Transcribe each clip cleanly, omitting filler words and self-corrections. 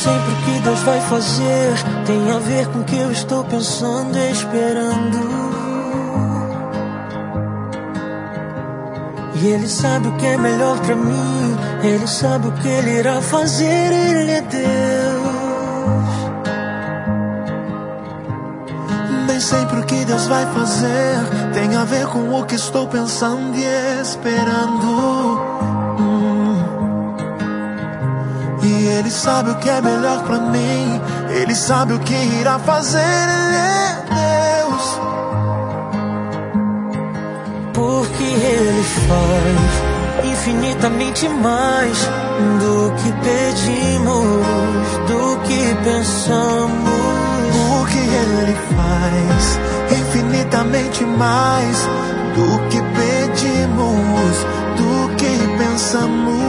sempre o que Deus vai fazer tem a ver com o que eu estou pensando e esperando. E Ele sabe o que é melhor pra mim, Ele sabe o que Ele irá fazer, Ele é Deus. Nem sempre o que Deus vai fazer tem a ver com o que estou pensando e esperando. E Ele sabe o que é melhor pra mim, Ele sabe o que irá fazer, Ele é Deus. Porque Ele faz infinitamente mais do que pedimos, do que pensamos. Porque Ele faz infinitamente mais do que pedimos, do que pensamos.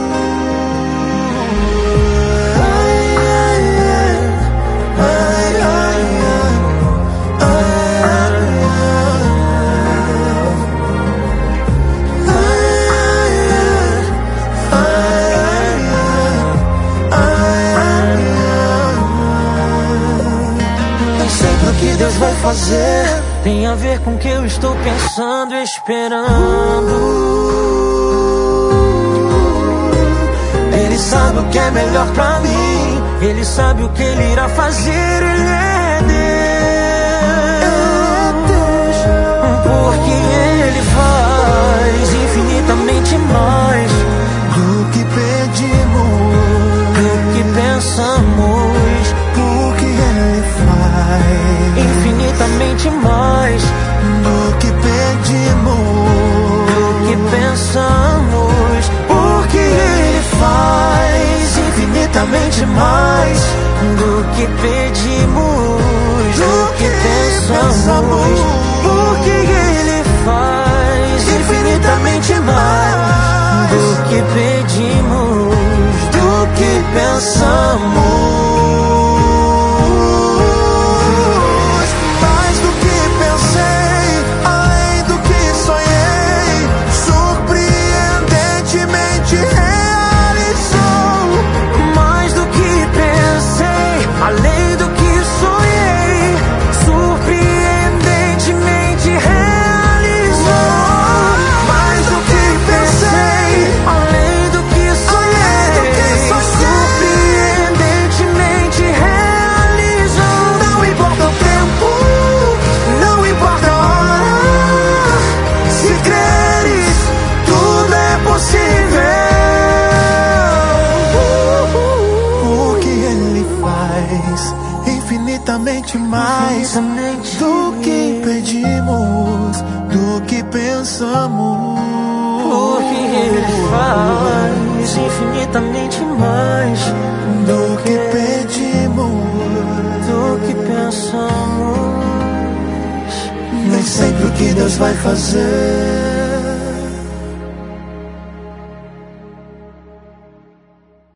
Deus vai fazer tem a ver com o que eu estou pensando e esperando. Ele sabe o que é melhor pra mim, Ele sabe o que Ele irá fazer, Ele é Deus. Porque Ele faz infinitamente mais do que pedimos, do que pensamos. Porque Ele faz infinitamente mais do que pedimos, do que pensamos. Porque Ele faz infinitamente mais do que pedimos, do que pensamos. Porque Ele faz infinitamente mais do que pedimos, do que pensamos. Infinitamente mais do que pedimos, do que pensamos. Porque Ele faz infinitamente mais do que pedimos, do que pensamos. Nem sempre o que Deus vai fazer